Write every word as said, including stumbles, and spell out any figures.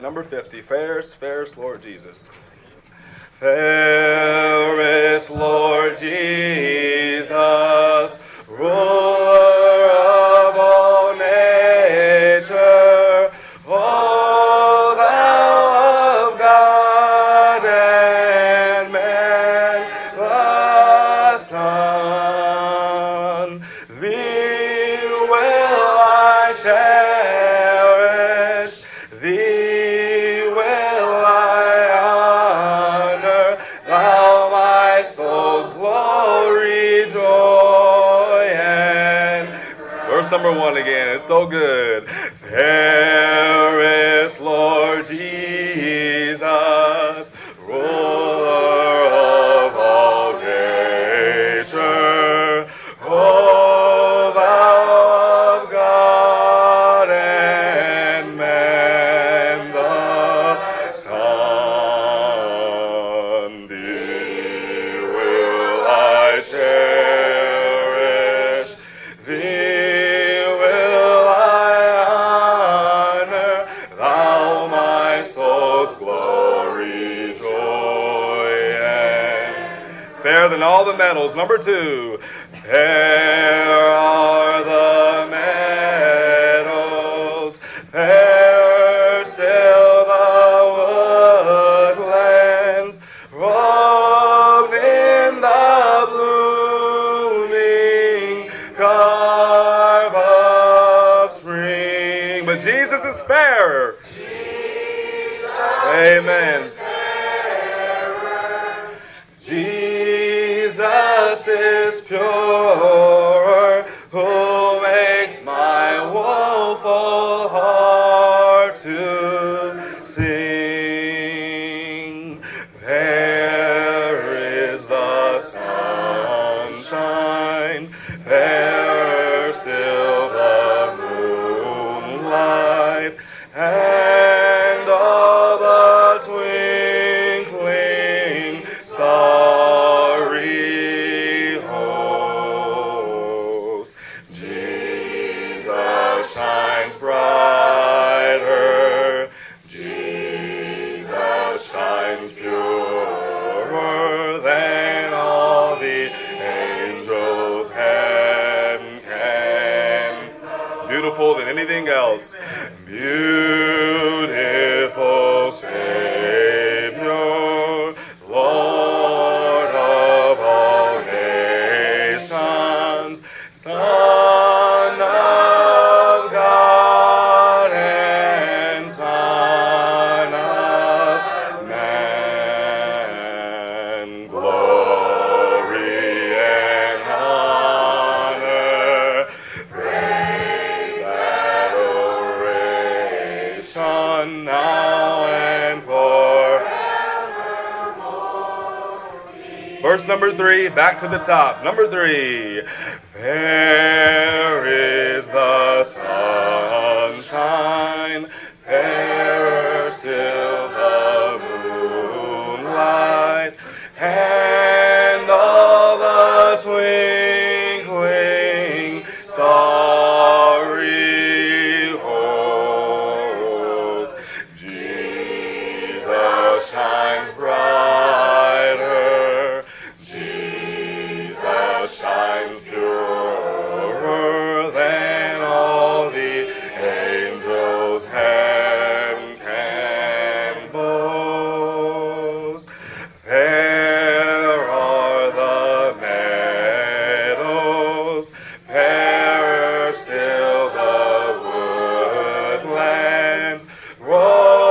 Number fifty, fairest, fairest Lord Jesus. Fairest Lord Jesus, ruler of all nature, O thou of God and man, the Son, thee will I cherish, thee will I honor, thou my soul's glory, joy, and verse number one again. It's so good. Fairest Lord Jesus, ruler of all nature, O thou of God and man, the Son, thee will I cherish, thee will I honor, thou my soul's glory, joy, and fairer than all the metals. Number two, fair are the meadows, fair still the woodlands, robed in the blooming garb of spring. But Jesus is fairer. Amen. Jesus is purer, who makes my woeful heart to sing. There is the sunshine, there still the moonlight, and all the twinkling starry host. Jesus shines brighter, Jesus shines purer than all the angels can, can. Beautiful than anything else. Beautiful Savior, Lord of all nations, Son of God and Son of man, glory and honor, praise, adoration, now and forevermore. Verse number three, back to the top. Number three, fair is the sunshine, fairer still the moonlight, and all the twinkling starry host. Jesus shines brighter, Jesus shines purer than all the angels can, can boast. Fair are the meadows, fairer still the woodlands, roll